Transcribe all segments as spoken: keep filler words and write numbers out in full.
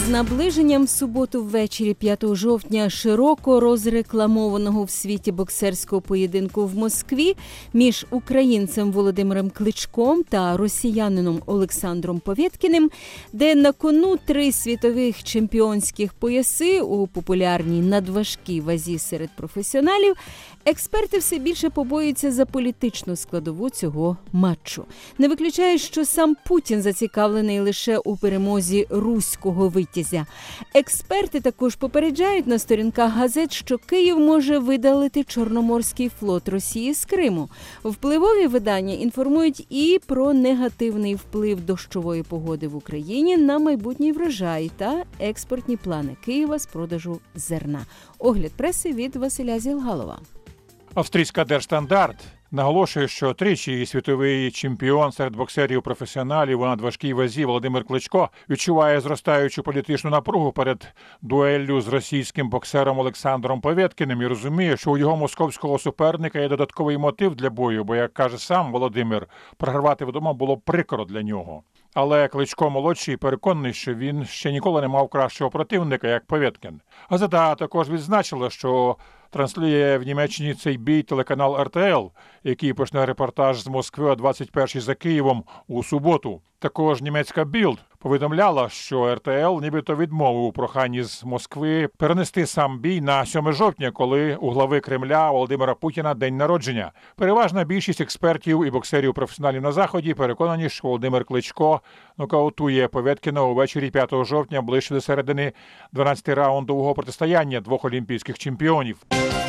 З наближенням в суботу ввечері п'ятого жовтня широко розрекламованого в світі боксерського поєдинку в Москві між українцем Володимиром Кличком та росіянином Олександром Повєткіним, де на кону три світових чемпіонських пояси у популярній надважкій вазі серед професіоналів, експерти все більше побоюються за політичну складову цього матчу. Не виключає, що сам Путін зацікавлений лише у перемозі руського витязя. Експерти також попереджають на сторінках газет, що Київ може видалити Чорноморський флот Росії з Криму. Впливові видання інформують і про негативний вплив дощової погоди в Україні на майбутній врожай та експортні плани Києва з продажу зерна. Огляд преси від Василя Зілгалова. Австрійська Держстандарт наголошує, що тричі світовий чемпіон серед боксерів-професіоналів у надважкій вазі Володимир Кличко відчуває зростаючу політичну напругу перед дуеллю з російським боксером Олександром Повєткіним і розуміє, що у його московського суперника є додатковий мотив для бою, бо, як каже сам Володимир, програвати вдома було прикро для нього. Але Кличко-молодший переконаний, що він ще ніколи не мав кращого противника, як Повєткін. Газета також відзначила, що транслює в Німеччині цей бій телеканал ар те ел, який почне репортаж з Москви о двадцять першій за Києвом у суботу. Також німецька Білд повідомляла, що ар те ел нібито відмовив у проханні з Москви перенести сам бій на сьоме жовтня, коли у глави Кремля Володимира Путіна день народження. Переважна більшість експертів і боксерів-професіоналів на Заході переконані, що Володимир Кличко нокаутує Повєткіна увечері п'ятого жовтня ближче до середини дванадцятираундового протистояння двох олімпійських чемпіонів.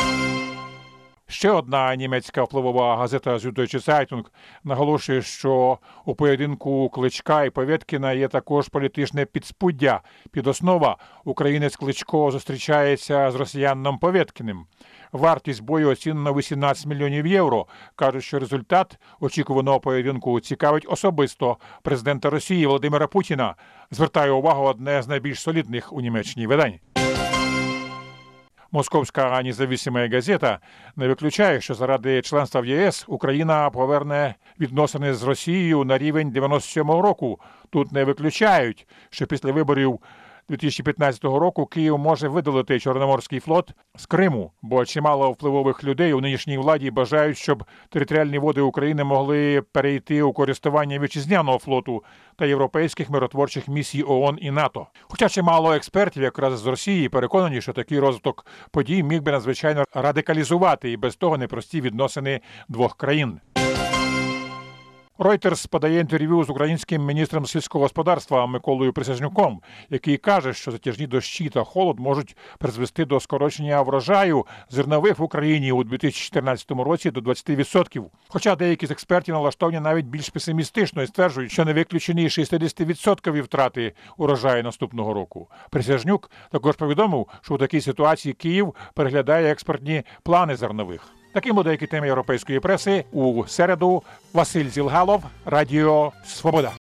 Ще одна німецька впливова газета Süddeutsche Zeitung наголошує, що у поєдинку Кличка і Повєткіна є також політичне підспуддя. Підоснова – українець Кличко зустрічається з росіянином Повєткіним. Вартість бою оцінено вісімнадцять мільйонів євро. Кажуть, що результат очікуваного поєдинку цікавить особисто президента Росії Володимира Путіна. Звертає увагу одне з найбільш солідних у Німеччині видань. Московська независима газета не виключає, що заради членства в ЄС Україна поверне відносини з Росією на рівень дев'яносто сьомого року. Тут не виключають, що після виборів дві тисячі п'ятнадцятого року Київ може видалити Чорноморський флот з Криму, бо чимало впливових людей у нинішній владі бажають, щоб територіальні води України могли перейти у користування вітчизняного флоту та європейських миротворчих місій ООН і НАТО. Хоча чимало експертів якраз з Росії переконані, що такий розвиток подій міг би надзвичайно радикалізувати і без того непрості відносини двох країн. Reuters подає інтерв'ю з українським міністром сільського господарства Миколою Присяжнюком, який каже, що затяжні дощі та холод можуть призвести до скорочення врожаю зернових в Україні у дві тисячі чотирнадцятому році до двадцять відсотків. Хоча деякі з експертів налаштовані навіть більш песимістично і стверджують, що не виключені шістдесят відсотків втрати урожаю наступного року. Присяжнюк також повідомив, що у такій ситуації Київ переглядає експортні плани зернових. Такими деякі теми європейської преси у середу. Василь Зілгалов, Радіо Свобода.